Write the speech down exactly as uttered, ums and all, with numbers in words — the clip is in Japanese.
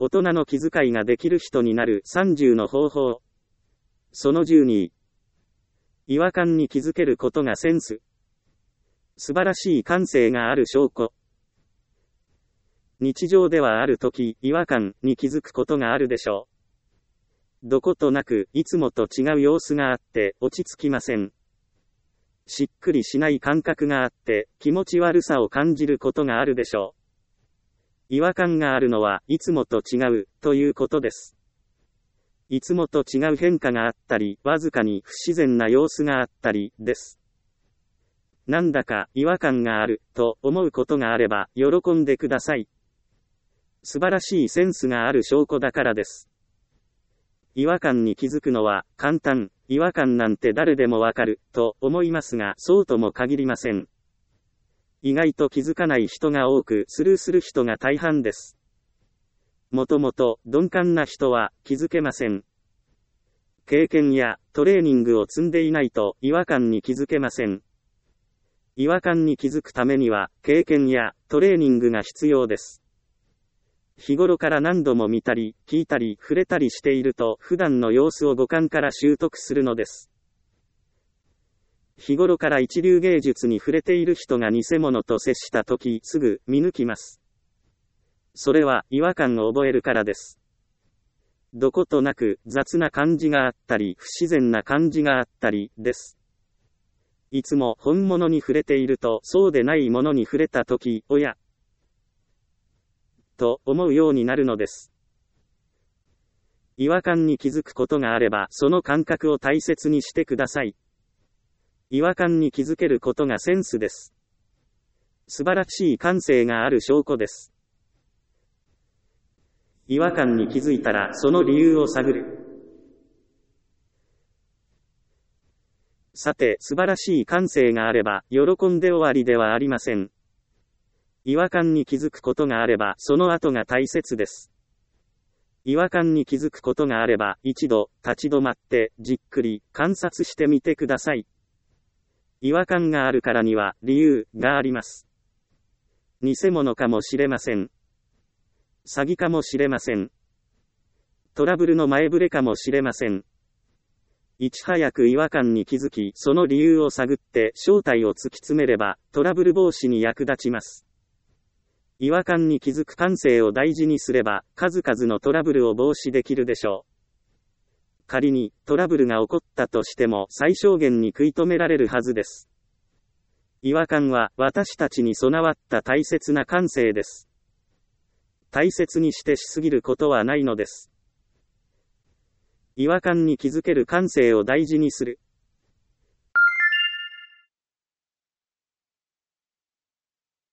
大人の気遣いができる人になるさんじゅうの方法。そのじゅうに。違和感に気づけることがセンス。素晴らしい感性がある証拠。日常ではあるとき、違和感に気づくことがあるでしょう。どことなく、いつもと違う様子があって、落ち着きません。しっくりしない感覚があって、気持ち悪さを感じることがあるでしょう。違和感があるのは、いつもと違う、ということです。いつもと違う変化があったり、わずかに不自然な様子があったり、です。なんだか違和感がある、と思うことがあれば、喜んでください。素晴らしいセンスがある証拠だからです。違和感に気づくのは、簡単、違和感なんて誰でもわかる、と思いますが、そうとも限りません。意外と気づかない人が多く、スルーする人が大半です。もともと、鈍感な人は、気づけません。経験や、トレーニングを積んでいないと、違和感に気づけません。違和感に気づくためには、経験や、トレーニングが必要です。日頃から何度も見たり、聞いたり、触れたりしていると、普段の様子を五感から習得するのです。日頃から一流芸術に触れている人が偽物と接したとき、すぐ、見抜きます。それは、違和感を覚えるからです。どことなく、雑な感じがあったり、不自然な感じがあったり、です。いつも本物に触れていると、そうでないものに触れたとき、おや、と思うようになるのです。違和感に気づくことがあれば、その感覚を大切にしてください。違和感に気づけることがセンスです。素晴らしい感性がある証拠です。違和感に気づいたら、その理由を探る。さて、素晴らしい感性があれば、喜んで終わりではありません。違和感に気づくことがあれば、その後が大切です。違和感に気づくことがあれば、一度、立ち止まって、じっくり、観察してみてください。違和感があるからには、理由があります。偽物かもしれません。詐欺かもしれません。トラブルの前触れかもしれません。いち早く違和感に気づき、その理由を探って正体を突き詰めれば、トラブル防止に役立ちます。違和感に気づく感性を大事にすれば、数々のトラブルを防止できるでしょう。仮に、トラブルが起こったとしても、最小限に食い止められるはずです。違和感は、私たちに備わった大切な感性です。大切にしてしすぎることはないのです。違和感に気づける感性を大事にする。